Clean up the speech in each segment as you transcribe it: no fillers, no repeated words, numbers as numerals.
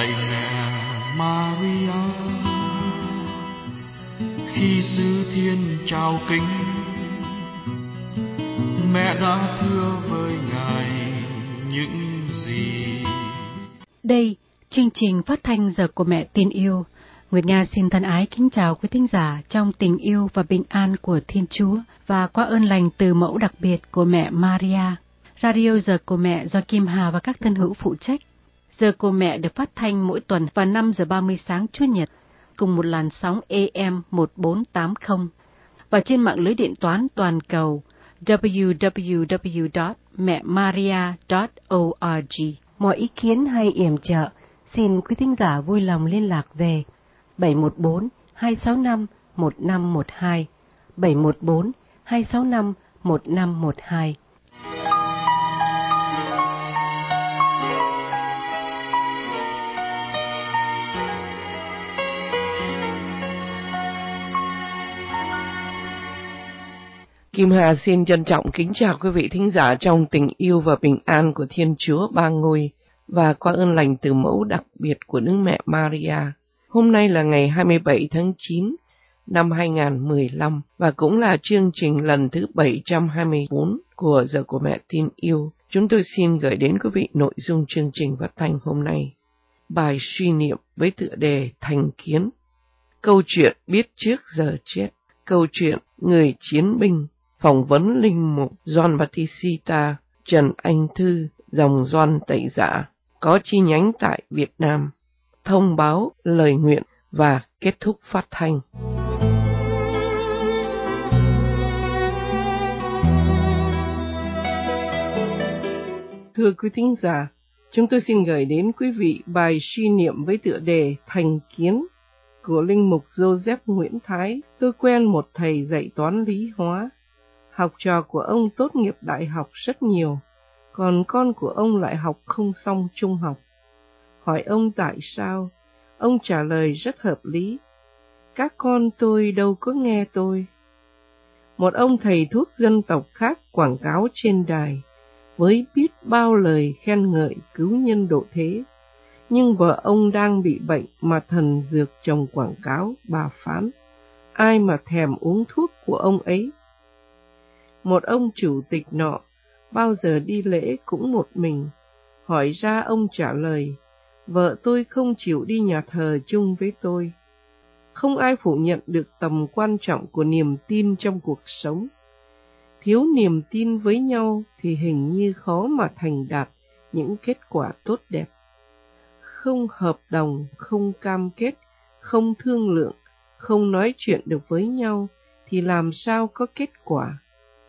lạy mẹ Maria, khi sứ thiên chào kính, mẹ đã thưa với Ngài những gì. Đây, chương trình phát thanh Giờ của Mẹ Tin Yêu. Nguyệt Nga xin thân ái kính chào quý thính giả trong tình yêu và bình an của Thiên Chúa và qua ơn lành từ mẫu đặc biệt của mẹ Maria. Radio Giờ của Mẹ do Kim Hà và các thân hữu phụ trách. Giờ của Mẹ được phát thanh mỗi tuần vào 5 giờ 30 sáng Chủ nhật, cùng một làn sóng AM 1480 và trên mạng lưới điện toán toàn cầu www.mẹmaria.org. Mọi ý kiến hay yểm trợ, xin quý thính giả vui lòng liên lạc về 714-265-1512, 714-265-1512. Kim Hà xin trân trọng kính chào quý vị thính giả trong tình yêu và bình an của Thiên Chúa Ba Ngôi và qua ơn lành từ mẫu đặc biệt của Đức Mẹ Maria. Hôm nay là ngày 27 tháng 9 năm 2015 và cũng là chương trình lần thứ 724 của Giờ của Mẹ Tin Yêu. Chúng tôi xin gửi đến quý vị nội dung chương trình phát thanh hôm nay. Bài suy niệm với tựa đề Thành Kiến. Câu chuyện biết trước giờ chết. Câu chuyện người chiến binh. Phỏng vấn linh mục Gioan Battista Trần Anh Thư, dòng Gioan Tẩy Giả, có chi nhánh tại Việt Nam. Thông báo lời nguyện và kết thúc phát thanh. Thưa quý thính giả, chúng tôi xin gửi đến quý vị bài suy niệm với tựa đề Thành Kiến của linh mục Joseph Nguyễn Thái. Tôi quen một thầy dạy toán lý hóa. Học trò của ông tốt nghiệp đại học rất nhiều, còn con của ông lại học không xong trung học. Hỏi ông tại sao, ông trả lời rất hợp lý. Các con tôi đâu có nghe tôi. Một ông thầy thuốc dân tộc khác quảng cáo trên đài, với biết bao lời khen ngợi cứu nhân độ thế. Nhưng vợ ông đang bị bệnh mà thần dược chồng quảng cáo, bà phán, ai mà thèm uống thuốc của ông ấy. Một ông chủ tịch nọ, bao giờ đi lễ cũng một mình. Hỏi ra ông trả lời, vợ tôi không chịu đi nhà thờ chung với tôi. Không ai phủ nhận được tầm quan trọng của niềm tin trong cuộc sống. Thiếu niềm tin với nhau thì hình như khó mà thành đạt những kết quả tốt đẹp. Không hợp đồng, không cam kết, không thương lượng, không nói chuyện được với nhau thì làm sao có kết quả.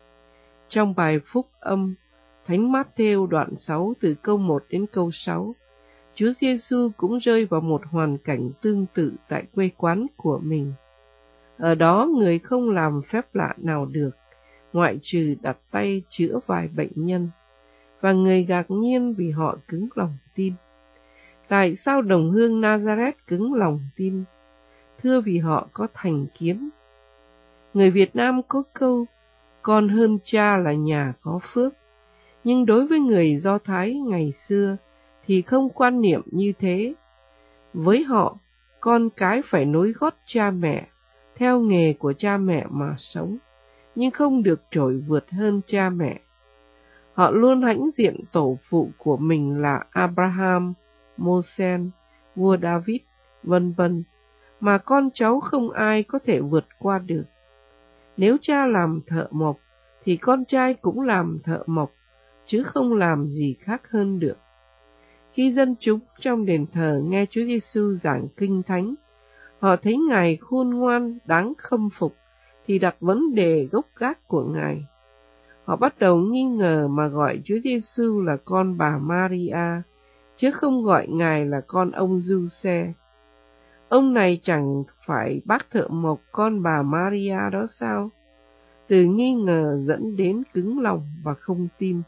Trong bài Phúc Âm, Thánh Mát-thêu đoạn 6 từ câu 1 đến câu 6, Chúa Giêsu cũng rơi vào một hoàn cảnh tương tự tại quê quán của mình. Ở đó người không làm phép lạ nào được, ngoại trừ đặt tay chữa vài bệnh nhân, và người ngạc nhiên vì họ cứng lòng tin. Tại sao đồng hương Nazareth cứng lòng tin? Thưa vì họ có thành kiến. Người Việt Nam có câu, con hơn cha là nhà có phước. Nhưng đối với người Do Thái ngày xưa thì không quan niệm như thế. Với họ, con cái phải nối gót cha mẹ, theo nghề của cha mẹ mà sống, nhưng không được trội vượt hơn cha mẹ. Họ luôn hãnh diện tổ phụ của mình là Abraham, Moses, vua David, vân vân, mà con cháu không ai có thể vượt qua được. Nếu cha làm thợ mộc, thì con trai cũng làm thợ mộc, chứ không làm gì khác hơn được. Khi dân chúng trong đền thờ nghe Chúa Giêsu giảng kinh thánh, họ thấy Ngài khôn ngoan, đáng khâm phục, thì đặt vấn đề gốc gác của Ngài. Họ bắt đầu nghi ngờ mà gọi Chúa Giêsu là con bà Maria, chứ không gọi Ngài là con ông Giuse. Ông này chẳng phải bác thợ mộc con bà Maria đó sao? Từ nghi ngờ dẫn đến cứng lòng và không tin.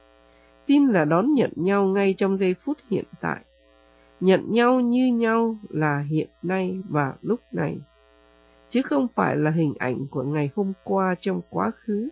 Tin là đón nhận nhau ngay trong giây phút hiện tại. Nhận nhau như nhau là hiện nay và lúc này, chứ không phải là hình ảnh của ngày hôm qua trong quá khứ.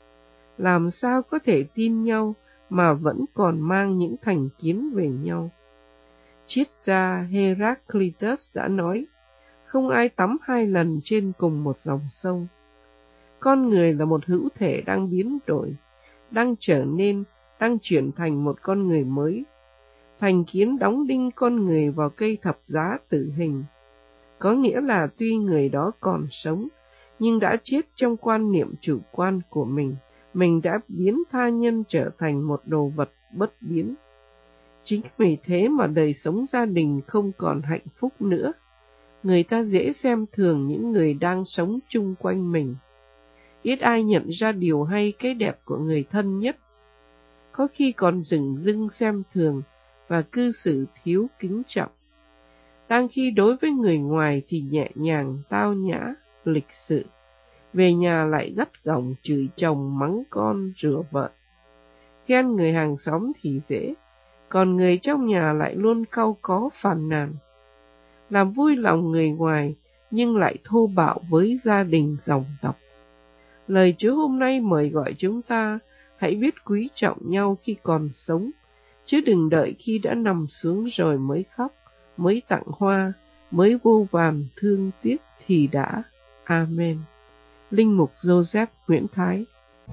Làm sao có thể tin nhau mà vẫn còn mang những thành kiến về nhau? triết gia Heraclitus đã nói, không ai tắm 2 lần trên cùng một dòng sông. Con người là một hữu thể đang biến đổi, đang chuyển thành một con người mới. Thành kiến đóng đinh con người vào cây thập giá tử hình, có nghĩa là tuy người đó còn sống, nhưng đã chết trong quan niệm chủ quan của mình đã biến tha nhân trở thành một đồ vật bất biến. Chính vì thế mà đời sống gia đình không còn hạnh phúc nữa. Người ta dễ xem thường những người đang sống chung quanh mình. Ít ai nhận ra điều hay cái đẹp của người thân nhất. Có khi còn dửng dưng xem thường và cư xử thiếu kính trọng. Đang khi đối với người ngoài thì nhẹ nhàng, tao nhã, lịch sự. Về nhà lại gắt gỏng chửi chồng, mắng con, rửa vợ. Khen người hàng xóm thì dễ, còn người trong nhà lại luôn cau có phàn nàn. Làm vui lòng người ngoài, nhưng lại thô bạo với gia đình dòng tộc. Lời Chúa hôm nay mời gọi chúng ta hãy biết quý trọng nhau khi còn sống, chứ đừng đợi khi đã nằm xuống rồi mới khóc, mới tặng hoa, mới vô vàn thương tiếc thì đã. Amen. Linh mục Joseph Nguyễn Thái.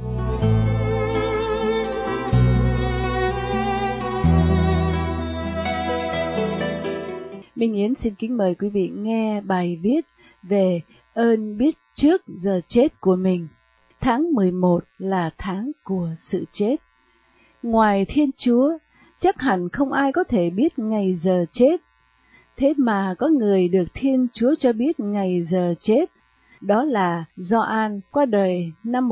Minh Yến xin kính mời quý vị nghe bài viết về ơn biết trước giờ chết của mình. Tháng 11 là tháng của sự chết. Ngoài Thiên Chúa, chắc hẳn không ai có thể biết ngày giờ chết. Thế mà có người được Thiên Chúa cho biết ngày giờ chết. Đó là Gioan, qua đời năm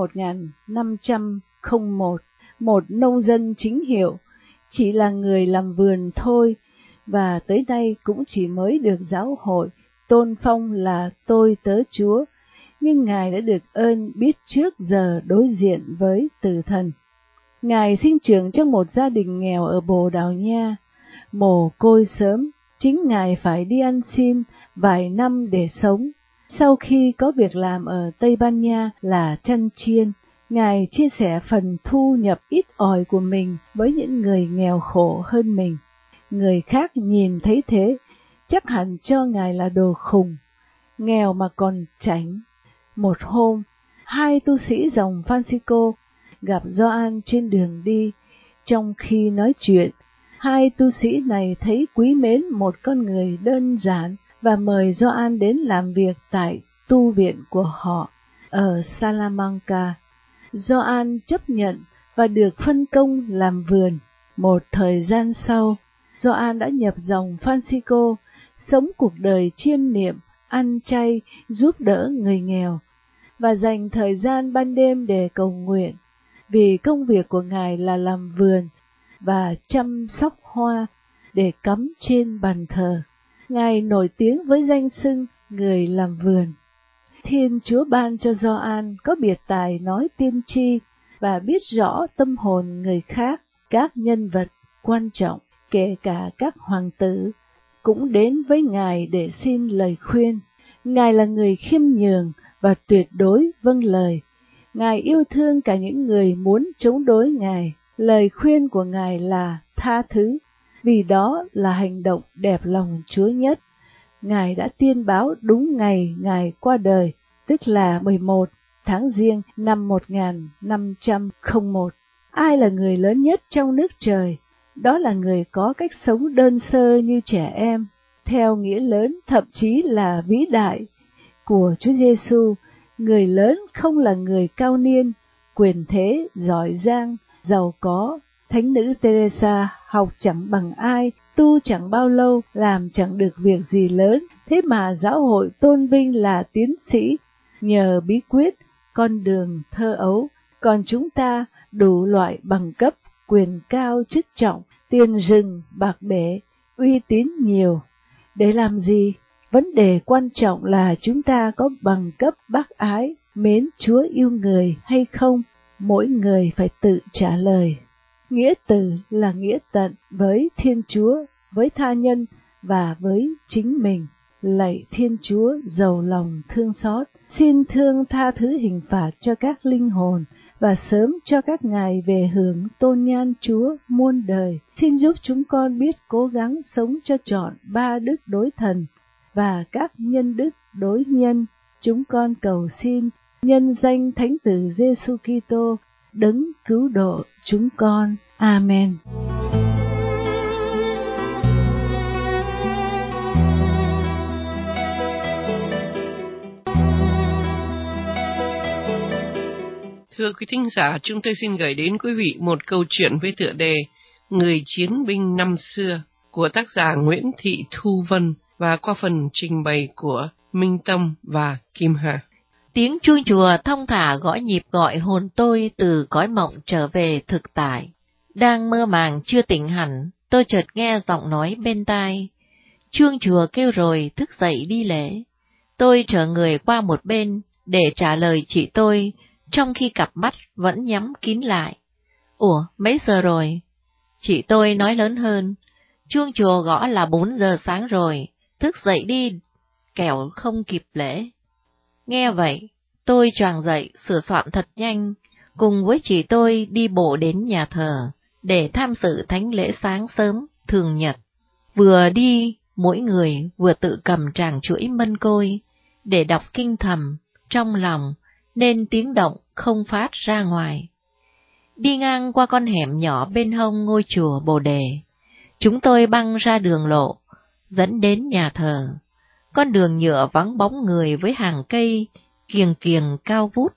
1501, một nông dân chính hiệu, chỉ là người làm vườn thôi, và tới nay cũng chỉ mới được giáo hội tôn phong là tôi tớ Chúa, nhưng Ngài đã được ơn biết trước giờ đối diện với tử thần. Ngài sinh trưởng trong một gia đình nghèo ở Bồ Đào Nha, mồ côi sớm, chính Ngài phải đi ăn xin vài năm để sống. Sau khi có việc làm ở Tây Ban Nha là chăn chiên, Ngài chia sẻ phần thu nhập ít ỏi của mình với những người nghèo khổ hơn mình. Người khác nhìn thấy thế, chắc hẳn cho Ngài là đồ khùng, nghèo mà còn chảnh. Một hôm, 2 tu sĩ dòng Francisco gặp Gioan trên đường đi. Trong khi nói chuyện, 2 tu sĩ này thấy quý mến một con người đơn giản và mời Gioan đến làm việc tại tu viện của họ ở Salamanca. Gioan chấp nhận và được phân công làm vườn. Một thời gian sau, Gioan đã nhập dòng Francisco, sống cuộc đời chiêm niệm, ăn chay, giúp đỡ người nghèo, và dành thời gian ban đêm để cầu nguyện, vì công việc của Ngài là làm vườn và chăm sóc hoa để cắm trên bàn thờ. Ngài nổi tiếng với danh xưng người làm vườn. Thiên Chúa ban cho Gioan có biệt tài nói tiên tri và biết rõ tâm hồn người khác. Các nhân vật quan trọng, kể cả các hoàng tử, cũng đến với Ngài để xin lời khuyên. Ngài là người khiêm nhường và tuyệt đối vâng lời. Ngài yêu thương cả những người muốn chống đối Ngài. Lời khuyên của Ngài là tha thứ, vì đó là hành động đẹp lòng Chúa nhất. Ngài đã tiên báo đúng ngày Ngài qua đời, tức là 11 tháng Giêng năm 1501. Ai là người lớn nhất trong nước trời? Đó là người có cách sống đơn sơ như trẻ em, theo nghĩa lớn thậm chí là vĩ đại của Chúa Giêsu. Người lớn không là người cao niên, quyền thế, giỏi giang, giàu có. Thánh nữ Teresa học chẳng bằng ai, tu chẳng bao lâu, làm chẳng được việc gì lớn, thế mà giáo hội tôn vinh là tiến sĩ, nhờ bí quyết, con đường thơ ấu. Còn chúng ta đủ loại bằng cấp, quyền cao chức trọng, tiền rừng, bạc bể, uy tín nhiều. Để làm gì? Vấn đề quan trọng là chúng ta có bằng cấp bác ái, mến Chúa yêu người hay không? Mỗi người phải tự trả lời. Nghĩa tử là nghĩa tận với Thiên Chúa, với tha nhân và với chính mình. Lạy Thiên Chúa giàu lòng thương xót, xin thương tha thứ hình phạt cho các linh hồn và sớm cho các ngài về hưởng tôn nhan Chúa muôn đời. Xin giúp chúng con biết cố gắng sống cho trọn ba đức đối thần và các nhân đức đối nhân. Chúng con cầu xin nhân danh Thánh Tử Giêsu Kitô, đấng cứu độ chúng con. Amen. Thưa quý thính giả, chúng tôi xin gửi đến quý vị một câu chuyện với tựa đề Người chiến binh năm xưa của tác giả Nguyễn Thị Thu Vân và qua phần trình bày của Minh Tâm và Kim Hà. Tiếng chuông chùa thong thả gõ nhịp gọi hồn tôi từ cõi mộng trở về thực tại. Đang mơ màng chưa tỉnh hẳn, tôi chợt nghe giọng nói bên tai. Chuông chùa kêu rồi, thức dậy đi lễ. Tôi trở người qua một bên để trả lời chị tôi, trong khi cặp mắt vẫn nhắm kín lại. Ủa, mấy giờ rồi? Chị tôi nói lớn hơn. Chuông chùa gõ là 4 giờ sáng rồi, thức dậy đi, kẻo không kịp lễ. Nghe vậy, tôi choàng dậy sửa soạn thật nhanh, cùng với chị tôi đi bộ đến nhà thờ, để tham dự thánh lễ sáng sớm, thường nhật. Vừa đi, mỗi người vừa tự cầm tràng chuỗi mân côi, để đọc kinh thầm, trong lòng, nên tiếng động không phát ra ngoài. Đi ngang qua con hẻm nhỏ bên hông ngôi chùa Bồ Đề, chúng tôi băng ra đường lộ, dẫn đến nhà thờ. Con đường nhựa vắng bóng người với hàng cây, kiềng kiềng cao vút.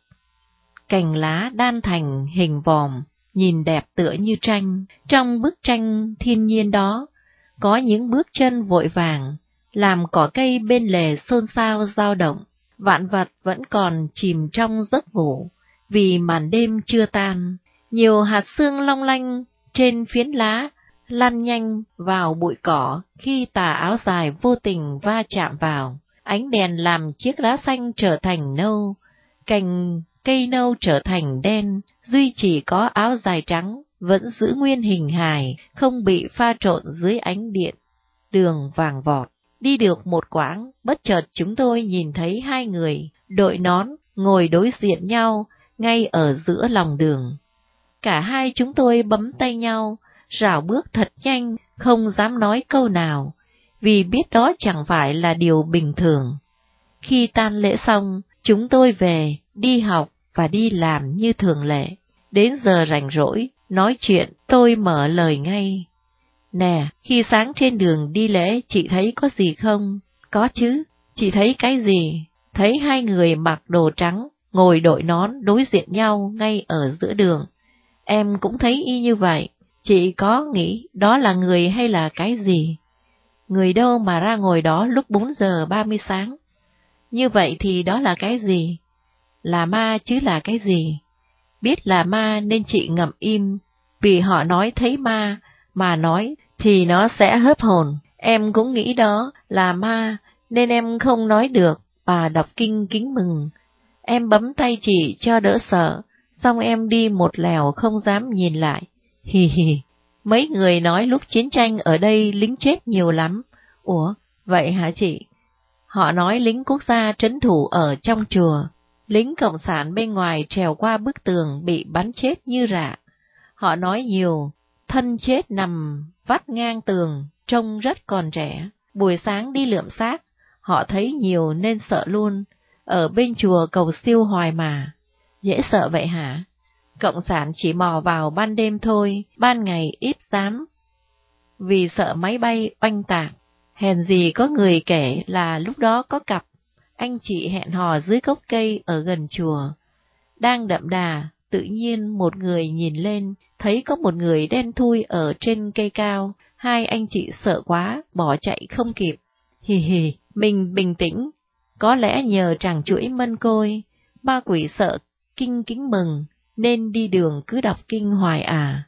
Cành lá đan thành hình vòm, nhìn đẹp tựa như tranh. Trong bức tranh thiên nhiên đó, có những bước chân vội vàng, làm cỏ cây bên lề xôn xao dao động. Vạn vật vẫn còn chìm trong giấc ngủ, vì màn đêm chưa tan. Nhiều hạt sương long lanh trên phiến lá, lăn nhanh vào bụi cỏ khi tà áo dài vô tình va chạm vào. Ánh đèn làm chiếc lá xanh trở thành nâu, cành cây nâu trở thành đen, duy chỉ có áo dài trắng vẫn giữ nguyên hình hài, không bị pha trộn dưới ánh điện. Đường vàng vọt. Đi được một quãng, bất chợt chúng tôi nhìn thấy hai người, đội nón, ngồi đối diện nhau, ngay ở giữa lòng đường. Cả hai chúng tôi bấm tay nhau, rảo bước thật nhanh, không dám nói câu nào, vì biết đó chẳng phải là điều bình thường. Khi tan lễ xong, chúng tôi về, đi học và đi làm như thường lệ. Đến giờ rảnh rỗi, nói chuyện, tôi mở lời ngay. Nè, khi sáng trên đường đi lễ chị thấy có gì không? Có chứ, chị thấy cái gì? Thấy hai người mặc đồ trắng, ngồi đội nón đối diện nhau ngay ở giữa đường. Em cũng thấy y như vậy, chị có nghĩ đó là người hay là cái gì? Người đâu mà ra ngồi đó lúc 4 giờ 30 sáng? Như vậy thì đó là cái gì? Là ma chứ là cái gì? Biết là ma nên chị ngậm im, vì họ nói thấy ma, mà nói thì nó sẽ hớp hồn. Em cũng nghĩ đó là ma, nên em không nói được, bà đọc kinh kính mừng. Em bấm tay chị cho đỡ sợ, xong em đi một lèo không dám nhìn lại. Hì hì, mấy người nói lúc chiến tranh ở đây lính chết nhiều lắm. Ủa, vậy hả chị? Họ nói lính quốc gia trấn thủ ở trong chùa, lính cộng sản bên ngoài trèo qua bức tường bị bắn chết như rạ. Họ nói nhiều, thân chết nằm vắt ngang tường, trông rất còn trẻ. Buổi sáng đi lượm xác, họ thấy nhiều nên sợ luôn. Ở bên chùa cầu siêu hoài mà. Dễ sợ vậy hả? Cộng sản chỉ mò vào ban đêm thôi, ban ngày ít dám. Vì sợ máy bay oanh tạc. Hèn gì có người kể là lúc đó có cặp anh chị hẹn hò dưới gốc cây ở gần chùa. Đang đậm đà, tự nhiên một người nhìn lên, thấy có một người đen thui ở trên cây cao. Hai anh chị sợ quá, bỏ chạy không kịp. Hì hì, mình bình tĩnh. Có lẽ nhờ tràng chuỗi mân côi, ma quỷ sợ kinh kính mừng, nên đi đường cứ đọc kinh hoài à.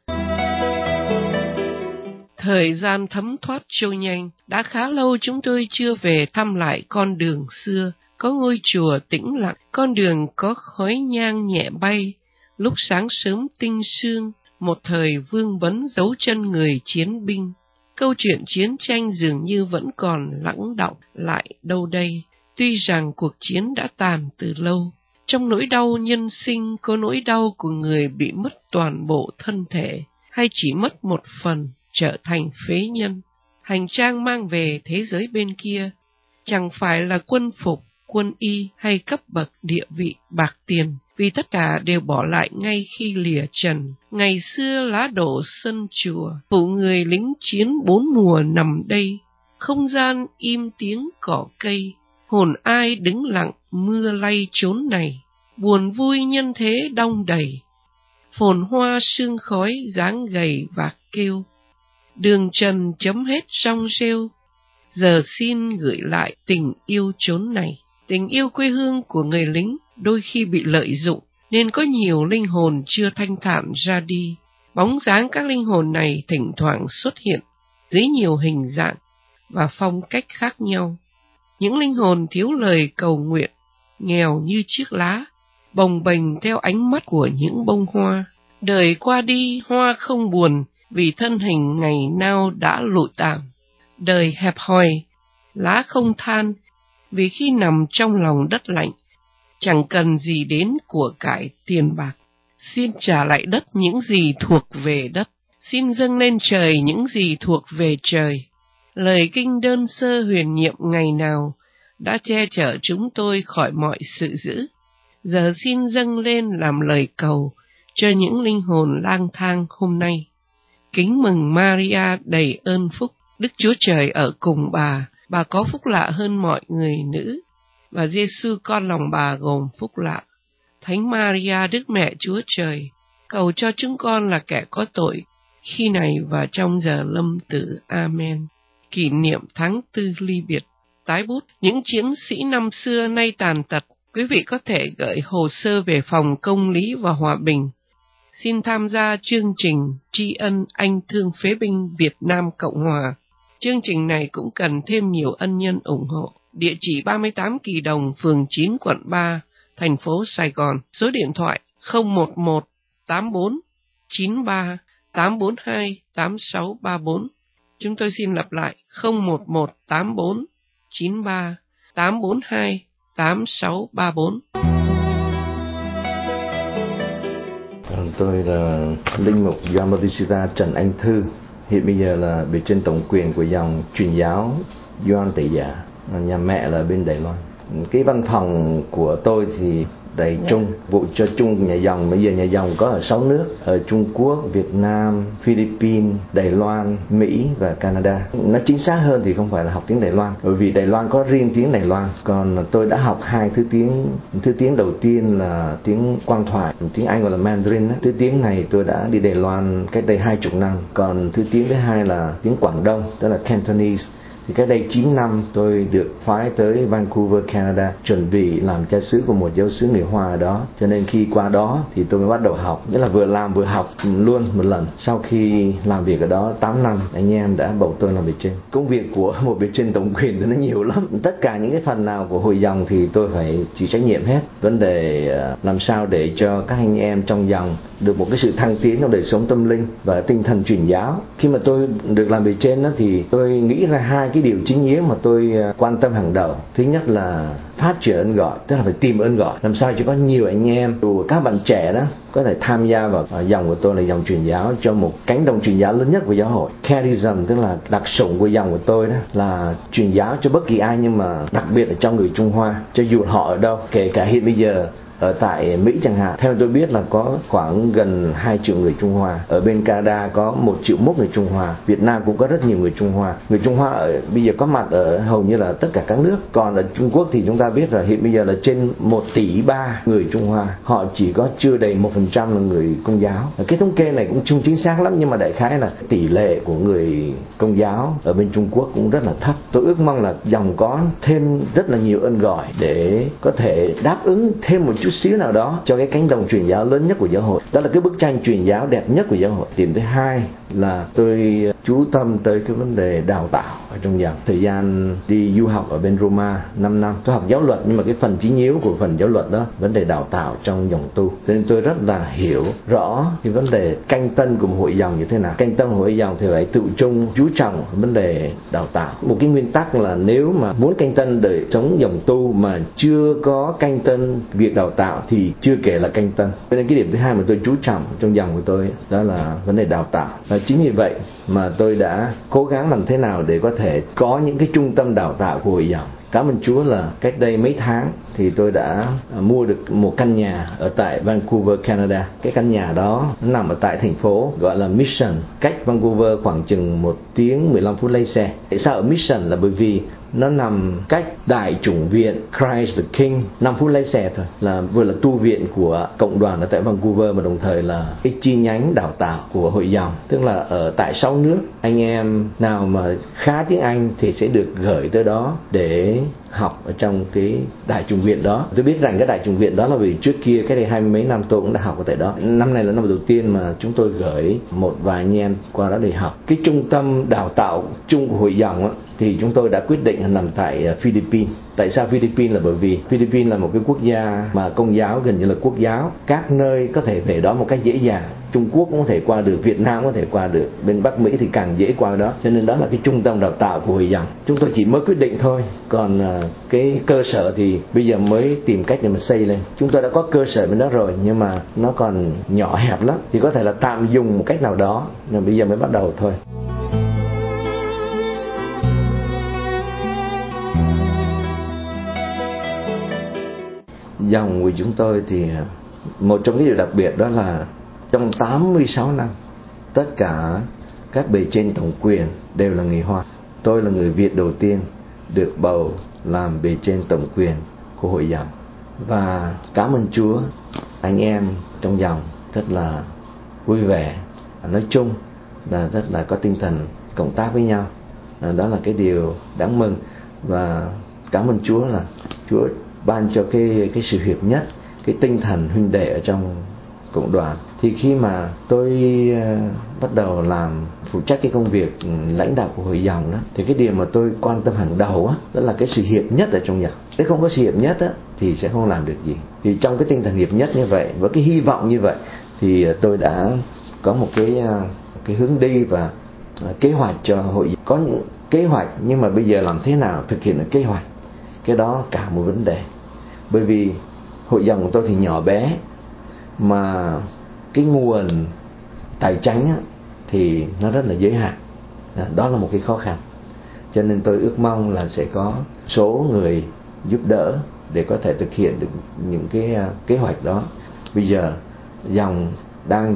Thời gian thấm thoát trôi nhanh, đã khá lâu chúng tôi chưa về thăm lại con đường xưa. Có ngôi chùa tĩnh lặng, con đường có khói nhang nhẹ bay. Lúc sáng sớm tinh sương, một thời vương vấn dấu chân người chiến binh. Câu chuyện chiến tranh dường như vẫn còn lắng đọng lại đâu đây. Tuy rằng cuộc chiến đã tàn từ lâu, trong nỗi đau nhân sinh có nỗi đau của người bị mất toàn bộ thân thể, hay chỉ mất một phần trở thành phế nhân. Hành trang mang về thế giới bên kia chẳng phải là quân phục, quân y hay cấp bậc địa vị bạc tiền, vì tất cả đều bỏ lại ngay khi lìa trần. Ngày xưa lá đổ sân chùa, phụ người lính chiến 4 mùa nằm đây, không gian im tiếng cỏ cây, hồn ai đứng lặng mưa lay chốn này, buồn vui nhân thế đong đầy, phồn hoa sương khói dáng gầy vạc kêu, đường trần chấm hết trong rêu, giờ xin gửi lại tình yêu chốn này. Tình yêu quê hương của người lính đôi khi bị lợi dụng, nên có nhiều linh hồn chưa thanh thản ra đi. Bóng dáng các linh hồn này thỉnh thoảng xuất hiện dưới nhiều hình dạng và phong cách khác nhau. Những linh hồn thiếu lời cầu nguyện, nghèo như chiếc lá, bồng bềnh theo ánh mắt của những bông hoa. Đời qua đi hoa không buồn, vì thân hình ngày nào đã lụi tàn. Đời hẹp hòi, lá không than, vì khi nằm trong lòng đất lạnh, chẳng cần gì đến của cải tiền bạc. Xin trả lại đất những gì thuộc về đất, xin dâng lên trời những gì thuộc về trời. Lời kinh đơn sơ huyền nhiệm ngày nào đã che chở chúng tôi khỏi mọi sự dữ, giờ xin dâng lên làm lời cầu cho những linh hồn lang thang hôm nay. Kính mừng Maria đầy ơn phúc, Đức Chúa Trời ở cùng bà có phúc lạ hơn mọi người nữ, và Giêsu con lòng bà gồm phúc lạ. Thánh Maria Đức Mẹ Chúa Trời, cầu cho chúng con là kẻ có tội, khi này và trong giờ lâm tử. Amen. Kỷ niệm tháng 4 ly biệt. Tái bút, những chiến sĩ năm xưa nay tàn tật, quý vị có thể gửi hồ sơ về Phòng Công lý và Hòa bình. Xin tham gia chương trình tri ân anh thương phế binh Việt Nam Cộng Hòa. Chương trình này cũng cần thêm nhiều ân nhân ủng hộ. Địa chỉ 38 Kỳ Đồng, phường 9, quận 3, thành phố Sài Gòn. Số điện thoại 011 84 93 842 8634. Chúng tôi xin lặp lại 011 84 93 842 8634. Tôi là linh mục Gioan Bautista Trần Anh Thư, hiện bây giờ là bề trên tổng quyền của dòng truyền giáo Gioan Tẩy Giả, nhà mẹ là bên Đài Loan. Cái văn phòng của tôi thì Đài Trung, vụ cho Trung nhà dòng. Bây giờ nhà dòng có ở 6 nước, ở Trung Quốc, Việt Nam, Philippines, Đài Loan, Mỹ và Canada. Nó chính xác hơn thì không phải là học tiếng Đài Loan, bởi vì Đài Loan có riêng tiếng Đài Loan. Còn tôi đã học 2 thứ tiếng. Thứ tiếng đầu tiên là tiếng Quang Thoại, tiếng Anh gọi là Mandarin. Thứ tiếng này tôi đã đi Đài Loan cách đây 20 năm. Còn thứ tiếng thứ hai là tiếng Quảng Đông, đó là Cantonese. Thì cách đây 9 năm tôi được phái tới Vancouver, Canada, chuẩn bị làm cha xứ của một giáo xứ người Hoa ở đó. Cho nên khi qua đó thì tôi mới bắt đầu học, nghĩa là vừa làm vừa học luôn một lần. Sau khi làm việc ở đó 8 năm, anh em đã bầu tôi làm bề trên. Công việc của một bề trên tổng quyền thì nó nhiều lắm. Tất cả những cái phần nào của hội dòng thì tôi phải chịu trách nhiệm hết. Vấn đề làm sao để cho các anh em trong dòng được một cái sự thăng tiến trong đời sống tâm linh và tinh thần truyền giáo. Khi mà tôi được làm bề trên đó, thì tôi nghĩ ra 2 cái điều chính yếu mà tôi quan tâm hàng đầu. Thứ nhất là phát triển ơn gọi, tức là phải tìm ơn gọi, làm sao cho có nhiều anh em, dù các bạn trẻ đó có thể tham gia vào dòng của tôi là dòng truyền giáo cho một cánh đồng truyền giáo lớn nhất của giáo hội. Charism, tức là đặc sủng của dòng của tôi đó là truyền giáo cho bất kỳ ai, nhưng mà đặc biệt là cho người Trung Hoa, cho dù họ ở đâu, kể cả hiện bây giờ ở tại Mỹ chẳng hạn. Theo tôi biết là có khoảng gần 2 triệu người Trung Hoa. Ở bên Canada có 1,1 triệu người Trung Hoa. Việt Nam cũng có rất nhiều người Trung Hoa. Người Trung Hoa bây giờ có mặt ở hầu như là tất cả các nước. Còn ở Trung Quốc thì chúng ta biết là hiện bây giờ là trên 1,3 tỷ người Trung Hoa. Họ chỉ có chưa đầy 1% là người Công giáo. Cái thống kê này cũng không chính xác lắm, nhưng mà đại khái là tỷ lệ của người Công giáo ở bên Trung Quốc cũng rất là thấp. Tôi ước mong là dòng có thêm rất là nhiều ơn gọi để có thể đáp ứng thêm một chút xíu nào đó cho cái cánh đồng truyền giáo lớn nhất của giáo hội. Đó là cái bức tranh truyền giáo đẹp nhất của giáo hội. Điểm thứ hai là tôi chú tâm tới cái vấn đề đào tạo ở trong dòng. Thời gian đi du học ở bên Roma 5 năm, tôi học giáo luật, nhưng mà cái phần chí nhiếu của phần giáo luật đó, vấn đề đào tạo trong dòng tu. Cho nên tôi rất là hiểu rõ cái vấn đề canh tân của một hội dòng như thế nào. Canh tân hội dòng thì phải tự trung chú trọng vấn đề đào tạo. Một cái nguyên tắc là nếu mà muốn canh tân đời sống dòng tu mà chưa có canh tân việc đào tạo thì chưa kể là canh tân. Cho nên cái điểm thứ hai mà tôi chú trọng trong dòng của tôi đó là vấn đề đào tạo. Và chính vì vậy mà tôi đã cố gắng làm thế nào để có thể có những cái trung tâm đào tạo của hội dòng. Cảm ơn Chúa là cách đây mấy tháng thì tôi đã mua được một căn nhà ở tại Vancouver, Canada. Cái căn nhà đó nó nằm ở tại thành phố gọi là Mission, cách Vancouver khoảng chừng 1 tiếng 15 phút lái xe. Tại sao ở Mission? Là bởi vì nó nằm cách Đại chủng viện Christ the King 5 phút lái xe thôi. Là vừa là tu viện của cộng đoàn ở tại Vancouver mà đồng thời là cái chi nhánh đào tạo của hội dòng. Tức là ở tại 6 nước, anh em nào mà khá tiếng Anh thì sẽ được gửi tới đó để học ở trong cái đại chủng viện đó. Tôi biết rằng cái đại chủng viện đó là vì trước kia cái đây 20 mấy năm tôi cũng đã học ở tại đó. Năm này là năm đầu tiên mà chúng tôi gửi một vài anh em qua đó để học. Cái trung tâm đào tạo chung của hội dòng thì chúng tôi đã quyết định nằm tại Philippines. Tại sao Philippines? Là bởi vì Philippines là một cái quốc gia mà công giáo, gần như là quốc giáo, các nơi có thể về đó một cách dễ dàng. Trung Quốc cũng có thể qua được, Việt Nam cũng có thể qua được, bên Bắc Mỹ thì càng dễ qua đó. Cho nên đó là cái trung tâm đào tạo của hội dòng. Chúng tôi chỉ mới quyết định thôi, còn cái cơ sở thì bây giờ mới tìm cách để mà xây lên. Chúng tôi đã có cơ sở bên đó rồi nhưng mà nó còn nhỏ hẹp lắm, thì có thể là tạm dùng một cách nào đó, nhưng bây giờ mới bắt đầu thôi. Dòng của chúng tôi thì một trong những điều đặc biệt đó là trong 86 năm tất cả các bề trên tổng quyền đều là người Hoa. Tôi là người Việt đầu tiên được bầu làm bề trên tổng quyền của hội dòng. Và cảm ơn Chúa, anh em trong dòng rất là vui vẻ, nói chung là rất là có tinh thần cộng tác với nhau. Đó là cái điều đáng mừng. Và cảm ơn Chúa là Chúa ban cho cái sự hiệp nhất, cái tinh thần huynh đệ ở trong cộng đoàn. Thì khi mà tôi bắt đầu làm phụ trách cái công việc lãnh đạo của hội dòng đó, thì cái điều mà tôi quan tâm hàng đầu đó là cái sự hiệp nhất ở trong dòng. Nếu không có sự hiệp nhất thì sẽ không làm được gì. Thì trong cái tinh thần hiệp nhất như vậy, với cái hy vọng như vậy, thì tôi đã có một cái hướng đi và kế hoạch cho hội dòng. Có những kế hoạch nhưng mà bây giờ làm thế nào thực hiện được kế hoạch, cái đó cả một vấn đề. Bởi vì hội dòng của tôi thì nhỏ bé, mà cái nguồn tài chính thì nó rất là giới hạn. Đó là một cái khó khăn. Cho nên tôi ước mong là sẽ có số người giúp đỡ để có thể thực hiện được những cái kế hoạch đó. Bây giờ dòng đang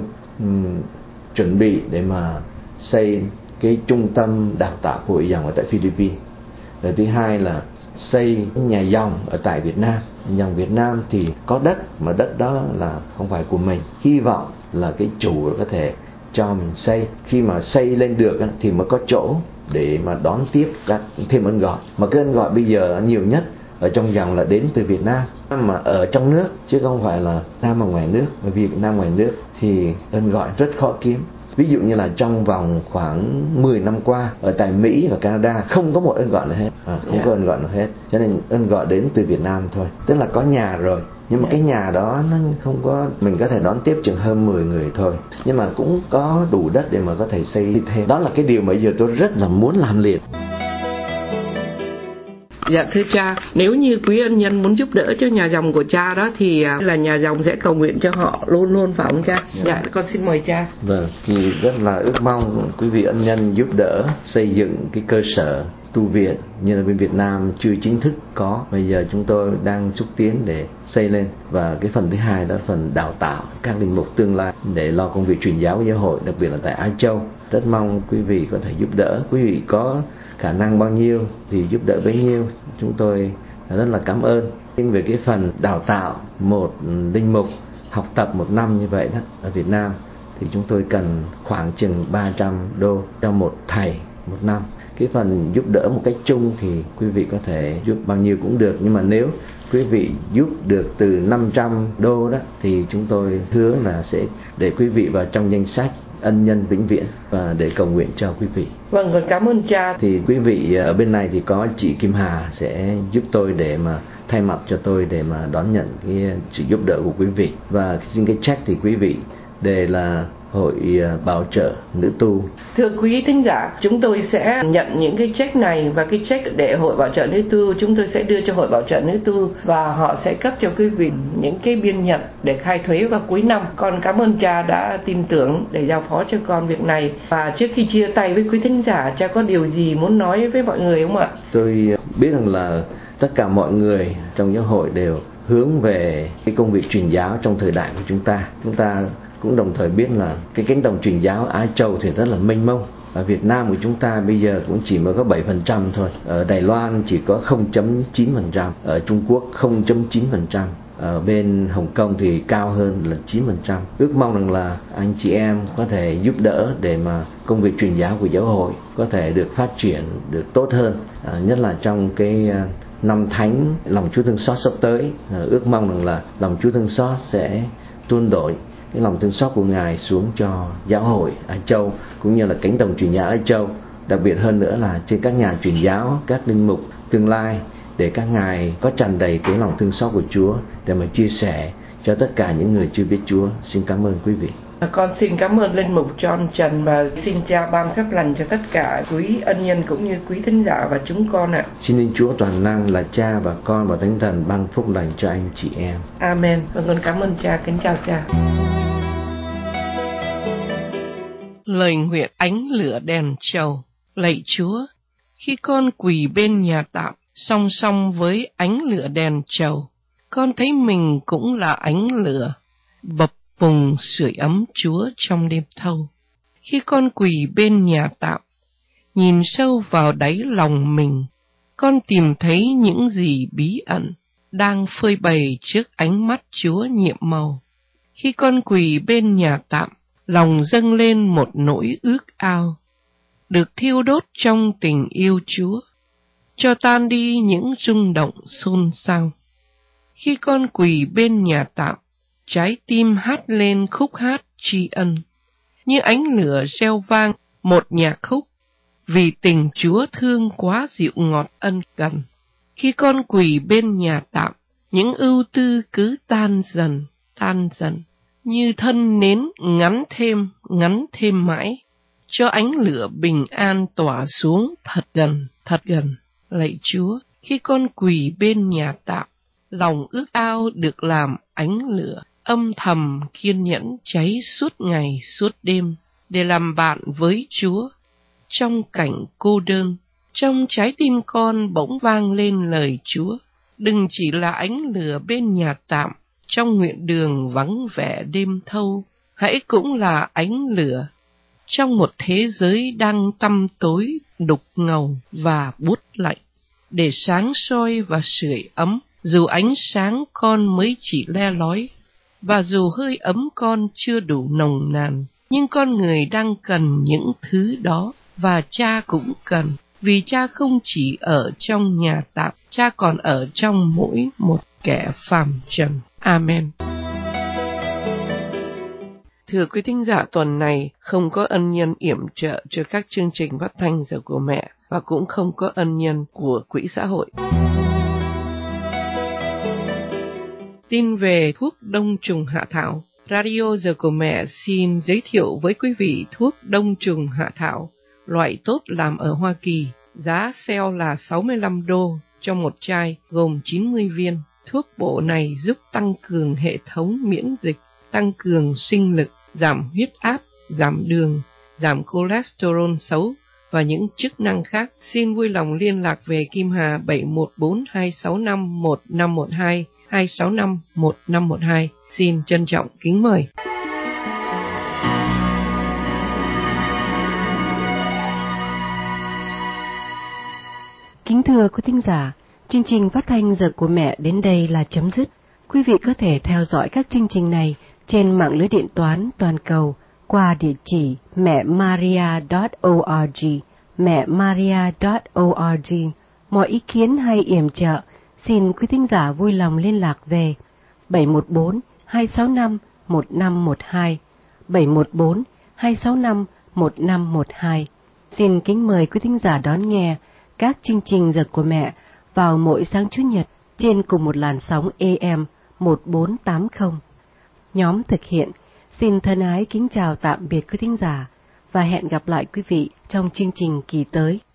chuẩn bị để mà xây cái trung tâm đào tạo của hội dòng ở tại Philippines. Rồi thứ hai là xây nhà dòng ở tại Việt Nam. Dòng Việt Nam thì có đất, mà đất đó là không phải của mình. Hy vọng là cái chủ có thể cho mình xây. Khi mà xây lên được thì mới có chỗ để mà đón tiếp các thêm ơn gọi. Mà cái ơn gọi bây giờ nhiều nhất ở trong dòng là đến từ Việt Nam, mà ở trong nước chứ không phải là Nam ở ngoài nước. Bởi vì Việt Nam ngoài nước thì ơn gọi rất khó kiếm. Ví dụ như là trong vòng khoảng 10 năm qua ở tại Mỹ và Canada không có một ơn gọi nào hết, không có ơn gọi nào hết. Cho nên ơn gọi đến từ Việt Nam thôi. Tức là có nhà rồi, nhưng mà cái nhà đó nó không có, mình có thể đón tiếp chừng hơn 10 người thôi, nhưng mà cũng có đủ đất để mà có thể xây thêm. Đó là cái điều mà giờ tôi rất là muốn làm liền. Dạ thưa cha, nếu như quý ân nhân muốn giúp đỡ cho nhà dòng của cha đó thì là nhà dòng sẽ cầu nguyện cho họ luôn luôn, phải không cha? Dạ, con xin mời cha. Vâng, thì rất là ước mong quý vị ân nhân giúp đỡ xây dựng cái cơ sở tu viện như là bên Việt Nam chưa chính thức có. Bây giờ chúng tôi đang xúc tiến để xây lên. Và cái phần thứ hai đó là phần đào tạo các linh mục tương lai để lo công việc truyền giáo của giáo hội, đặc biệt là tại Á Châu. Rất mong quý vị có thể giúp đỡ. Quý vị có khả năng bao nhiêu thì giúp đỡ bấy nhiêu. Chúng tôi rất là cảm ơn. Nhưng về cái phần đào tạo một linh mục học tập 1 năm như vậy đó ở Việt Nam thì chúng tôi cần khoảng chừng $300 cho một thầy 1 năm. Cái phần giúp đỡ một cách chung thì quý vị có thể giúp bao nhiêu cũng được, nhưng mà nếu quý vị giúp được từ $500 đó thì chúng tôi hứa là sẽ để quý vị vào trong danh sách ân nhân vĩnh viễn và để cầu nguyện cho quý vị. Vâng, con cảm ơn cha. Thì quý vị ở bên này thì có chị Kim Hà sẽ giúp tôi để mà thay mặt cho tôi để mà đón nhận cái sự giúp đỡ của quý vị. Và xin cái check thì quý vị đề là Hội Bảo trợ Nữ tu. Thưa quý thính giả, chúng tôi sẽ nhận những cái check này và cái check để Hội Bảo trợ Nữ tu chúng tôi sẽ đưa cho Hội Bảo trợ Nữ tu và họ sẽ cấp cho quý vị những cái biên nhận để khai thuế vào cuối năm. Con cảm ơn cha đã tin tưởng để giao phó cho con việc này. Và trước khi chia tay với quý thính giả, cha có điều gì muốn nói với mọi người không ạ? Tôi biết rằng là tất cả mọi người trong giáo hội đều hướng về cái công việc truyền giáo trong thời đại của chúng ta. Chúng ta cũng đồng thời biết là cái cánh đồng truyền giáo Á Châu thì rất là mênh mông. Ở Việt Nam của chúng ta bây giờ cũng chỉ mới có 7% thôi. Ở Đài Loan chỉ có 0.9%, ở Trung Quốc 0.9%, ở bên Hồng Kông thì cao hơn là 9%. Ước mong rằng là anh chị em có thể giúp đỡ để mà công việc truyền giáo của giáo hội có thể được phát triển, được tốt hơn, nhất là trong cái năm thánh lòng Chúa thương xót sắp tới. Ước mong rằng là lòng Chúa thương xót sẽ tuôn đổi cái lòng thương xót của Ngài xuống cho giáo hội Á Châu cũng như là cánh đồng truyền giáo Á Châu, đặc biệt hơn nữa là trên các nhà truyền giáo, các linh mục tương lai, để các ngài có tràn đầy cái lòng thương xót của Chúa để mà chia sẻ cho tất cả những người chưa biết Chúa. Xin cảm ơn quý vị. Con xin cảm ơn linh mục John Trần và xin cha ban phép lành cho tất cả quý ân nhân cũng như quý thính giả và chúng con ạ. Xin Linh Chúa toàn năng là Cha và Con và Thánh Thần ban phúc lành cho anh chị em. Amen. Và con cảm ơn cha. Kính chào cha. Lời nguyện ánh lửa đèn trầu. Lạy Chúa, khi con quỳ bên nhà tạm song song với ánh lửa đèn trầu, con thấy mình cũng là ánh lửa bập bùng sưởi ấm Chúa trong đêm thâu. Khi con quỳ bên nhà tạm, nhìn sâu vào đáy lòng mình, con tìm thấy những gì bí ẩn đang phơi bày trước ánh mắt Chúa nhiệm màu. Khi con quỳ bên nhà tạm, lòng dâng lên một nỗi ước ao, được thiêu đốt trong tình yêu Chúa, cho tan đi những rung động xôn xao. Khi con quỳ bên nhà tạm, trái tim hát lên khúc hát tri ân, như ánh lửa reo vang một nhạc khúc, vì tình Chúa thương quá dịu ngọt ân cần. Khi con quỳ bên nhà tạm, những ưu tư cứ tan dần, như thân nến ngắn thêm mãi, cho ánh lửa bình an tỏa xuống thật gần. Lạy Chúa, khi con quỳ bên nhà tạm, lòng ước ao được làm ánh lửa âm thầm kiên nhẫn cháy suốt ngày suốt đêm để làm bạn với Chúa. Trong cảnh cô đơn, trong trái tim con bỗng vang lên lời Chúa: đừng chỉ là ánh lửa bên nhà tạm trong nguyện đường vắng vẻ đêm thâu, hãy cũng là ánh lửa trong một thế giới đang tăm tối, đục ngầu và buốt lạnh, để sáng soi và sưởi ấm. Dù ánh sáng con mới chỉ le lói, và dù hơi ấm con chưa đủ nồng nàn, nhưng con người đang cần những thứ đó, và cha cũng cần, vì cha không chỉ ở trong nhà tạm, cha còn ở trong mỗi một kẻ phàm trần. Amen. Thưa quý thính giả, tuần này không có ân nhân yểm trợ cho các chương trình phát thanh Giờ của Mẹ, và cũng không có ân nhân của quỹ xã hội. Tin về thuốc đông trùng hạ thảo. Radio Giờ của Mẹ xin giới thiệu với quý vị thuốc đông trùng hạ thảo, loại tốt làm ở Hoa Kỳ. Giá sale là 65 đô cho một chai, gồm 90 viên. Thuốc bổ này giúp tăng cường hệ thống miễn dịch, tăng cường sinh lực, giảm huyết áp, giảm đường, giảm cholesterol xấu và những chức năng khác. Xin vui lòng liên lạc về Kim Hà 714-265-1512, 265-1512. Xin trân trọng kính mời. Kính thưa quý thính giả, chương trình phát thanh Giờ của Mẹ đến đây là chấm dứt. Quý vị có thể theo dõi các chương trình này trên mạng lưới điện toán toàn cầu qua địa chỉ mẹmaria.org, mẹmaria.org. Mọi ý kiến hay yểm trợ, xin quý thính giả vui lòng liên lạc về 714-265-1512, 265 1512. Xin kính mời quý thính giả đón nghe các chương trình Giờ của Mẹ vào mỗi sáng Chủ nhật trên cùng một làn sóng AM 1480. Nhóm thực hiện xin thân ái kính chào tạm biệt quý thính giả và hẹn gặp lại quý vị trong chương trình kỳ tới.